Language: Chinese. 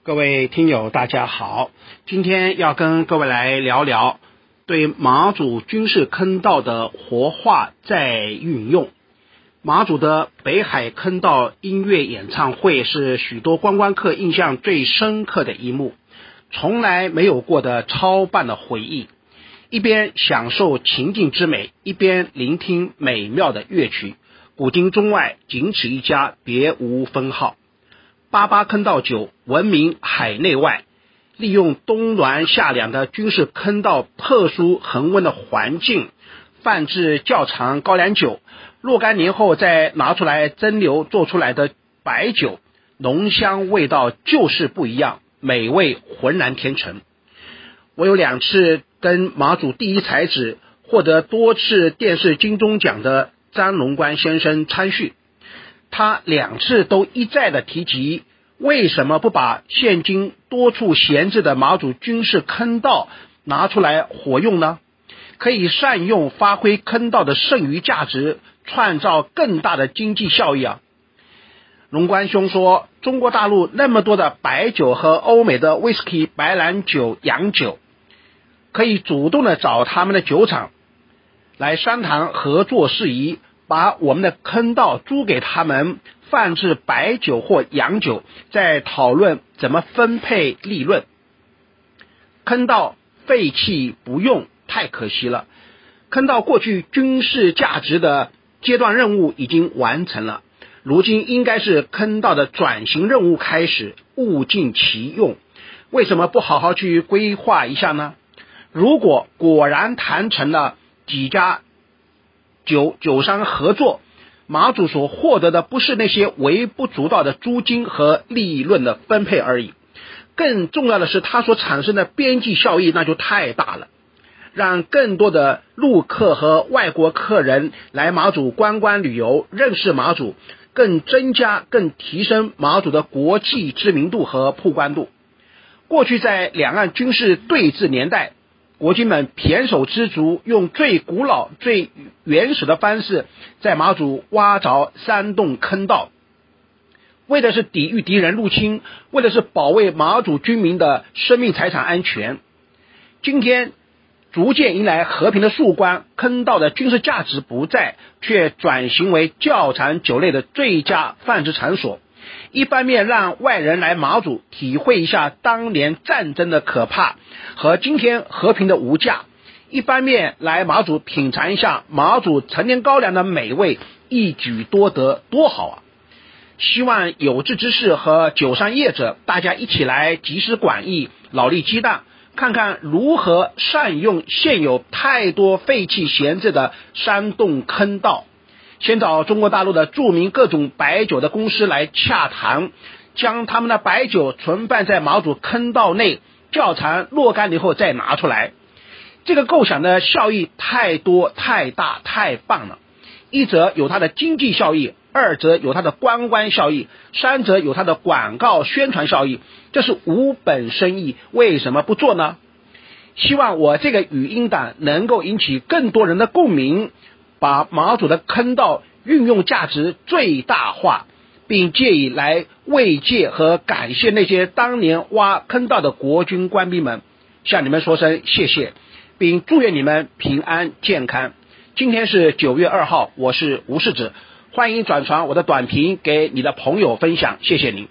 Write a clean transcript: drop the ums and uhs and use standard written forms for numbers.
各位听友大家好，今天要跟各位来聊聊对马祖军事坑道的活化再运用。马祖的北海坑道音乐演唱会是许多观光客印象最深刻的一幕，从来没有过的超棒的回忆，一边享受情境之美，一边聆听美妙的乐曲，古今中外仅此一家，别无分号。88坑道9闻名海内外，利用冬暖夏凉的军事坑道特殊恒温的环境，放置较长高粱酒，若干年后再拿出来蒸馏做出来的白酒，浓香味道就是不一样，美味浑然天成。我有2次跟马祖第一才子，获得多次电视金钟奖的张荣官先生参叙，他2次都一再的提及，为什么不把现今多处闲置的马祖军事坑道拿出来活用呢？可以善用发挥坑道的剩余价值，创造更大的经济效益啊。荣官兄说，中国大陆那么多的白酒和欧美的威士忌、白兰酒、洋酒，可以主动的找他们的酒厂来商谈合作事宜，把我们的坑道租给他们放置白酒或洋酒，再讨论怎么分配利润。坑道废弃不用太可惜了，坑道过去军事价值的阶段任务已经完成了，如今应该是坑道的转型任务开始，物尽其用。为什么不好好去规划一下呢？如果果然谈成了几家酒商合作，马祖所获得的不是那些微不足道的租金和利润的分配而已，更重要的是它所产生的边际效益那就太大了，让更多的陆客和外国客人来马祖观光旅游，认识马祖，更提升马祖的国际知名度和曝光度。过去在两岸军事对峙年代，国军们胼手胝足，用最古老最原始的方式在马祖挖凿山洞坑道，为的是抵御敌人入侵，为的是保卫马祖军民的生命财产安全。今天逐渐迎来和平的曙光，坑道的军事价值不在，却转型为较长酒类的最佳放置场所。一方面让外人来马祖体会一下当年战争的可怕和今天和平的无价，一方面来马祖品尝一下马祖陈年高粱的美味，一举多得，多好啊！希望有志之士和酒商业者大家一起来集思广益，脑力激荡，看看如何善用现有太多废弃闲置的山洞坑道。先找中国大陆的著名各种白酒的公司来洽谈，将他们的白酒存放在马祖坑道内较长若干年后再拿出来。这个构想的效益太多太大太棒了，一则有它的经济效益，二则有它的观光效益，三则有它的广告宣传效益，这是无本生意，为什么不做呢？希望我这个语音档能够引起更多人的共鸣，把马祖的坑道运用价值最大化，并借以来慰藉和感谢那些当年挖坑道的国军官兵们，向你们说声谢谢，并祝愿你们平安健康。今天是9月2号，我是吴世子，欢迎转传我的短评给你的朋友分享，谢谢您。